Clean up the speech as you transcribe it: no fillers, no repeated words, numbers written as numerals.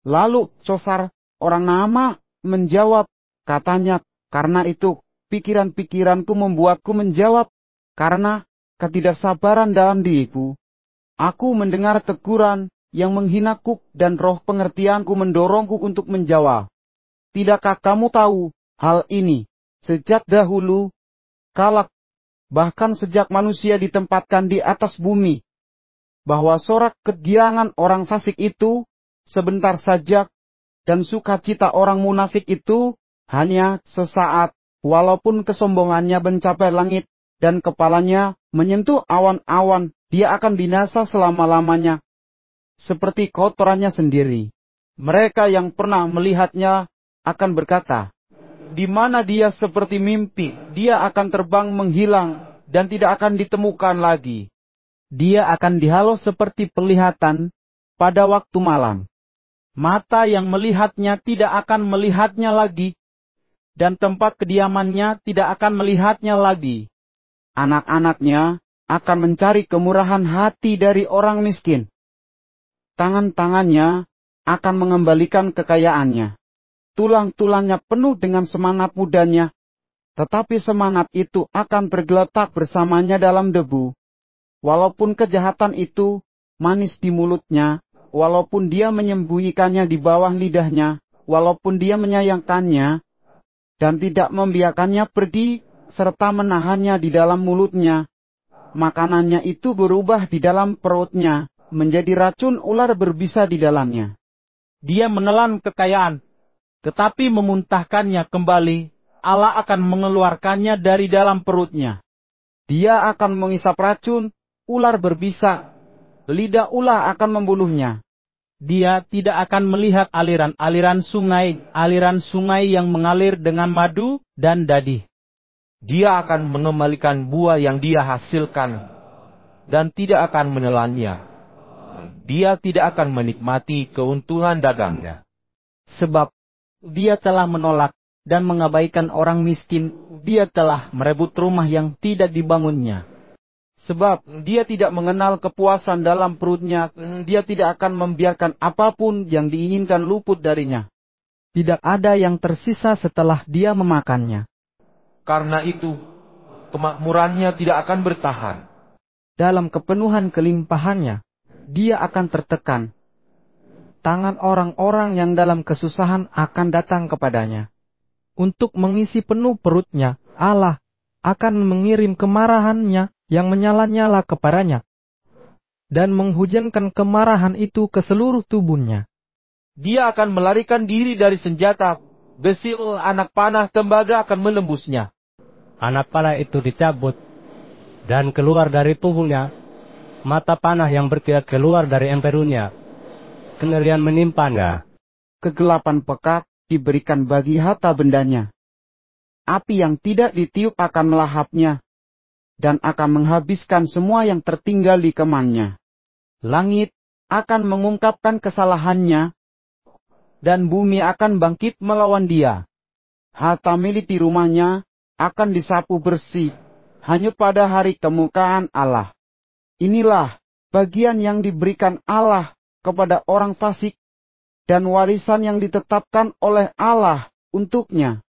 Lalu Sofar orang Naama menjawab, katanya, karena itu pikiran-pikiranku membuatku menjawab, karena ketidaksabaran dalam diriku. Aku mendengar teguran yang menghinaku dan roh pengertianku mendorongku untuk menjawab. Tidakkah kamu tahu hal ini? Sejak dahulu, kala bahkan sejak manusia ditempatkan di atas bumi, bahwa sorak kegirangan orang fasik itu sebentar saja, dan sukacita orang munafik itu hanya sesaat, walaupun kesombongannya mencapai langit, dan kepalanya menyentuh awan-awan, dia akan binasa selama-lamanya, seperti kotorannya sendiri. Mereka yang pernah melihatnya akan berkata, di mana dia seperti mimpi, dia akan terbang menghilang, dan tidak akan ditemukan lagi. Dia akan dihalau seperti penglihatan pada waktu malam. Mata yang melihatnya tidak akan melihatnya lagi, dan tempat kediamannya tidak akan melihatnya lagi. Anak-anaknya akan mencari kemurahan hati dari orang miskin. Tangan-tangannya akan mengembalikan kekayaannya. Tulang-tulangnya penuh dengan semangat mudanya, tetapi semangat itu akan bergeletak bersamanya dalam debu. Walaupun kejahatan itu manis di mulutnya, walaupun dia menyembunyikannya di bawah lidahnya, walaupun dia menyayangkannya, dan tidak membiarkannya pergi, serta menahannya di dalam mulutnya, makanannya itu berubah di dalam perutnya, menjadi racun ular berbisa di dalamnya. Dia menelan kekayaan, tetapi memuntahkannya kembali, Allah akan mengeluarkannya dari dalam perutnya. Dia akan mengisap racun, ular berbisa, lidah ular akan membunuhnya. Dia tidak akan melihat aliran sungai yang mengalir dengan madu dan dadih. Dia akan mengembalikan buah yang dia hasilkan, dan tidak akan menelannya. Dia tidak akan menikmati keuntungan dagangnya. Sebab dia telah menolak dan mengabaikan orang miskin, dia telah merebut rumah yang tidak dibangunnya. Sebab dia tidak mengenal kepuasan dalam perutnya, dia tidak akan membiarkan apapun yang diinginkan luput darinya. Tidak ada yang tersisa setelah dia memakannya. Karena itu, kemakmurannya tidak akan bertahan. Dalam kepenuhan kelimpahannya, dia akan tertekan. Tangan orang-orang yang dalam kesusahan akan datang kepadanya. Untuk mengisi penuh perutnya, Allah akan mengirim kemarahannya yang menyala-nyala kepadanya, dan menghujankan kemarahan itu ke seluruh tubuhnya. Dia akan melarikan diri dari senjata, besi anak panah tembaga akan menembusnya. Anak panah itu dicabut, dan keluar dari punggungnya, mata panah yang berkilat keluar dari empedunya. Kengerian menimpanya. Kegelapan pekat diberikan bagi harta bendanya. Api yang tidak ditiup akan melahapnya, dan akan menghabiskan semua yang tertinggal di kemahnya. Langit akan mengungkapkan kesalahannya, dan bumi akan bangkit melawan dia. Harta milik di rumahnya akan disapu bersih, hanya pada hari kemukaan Allah. Inilah bagian yang diberikan Allah kepada orang fasik, dan warisan yang ditetapkan oleh Allah untuknya.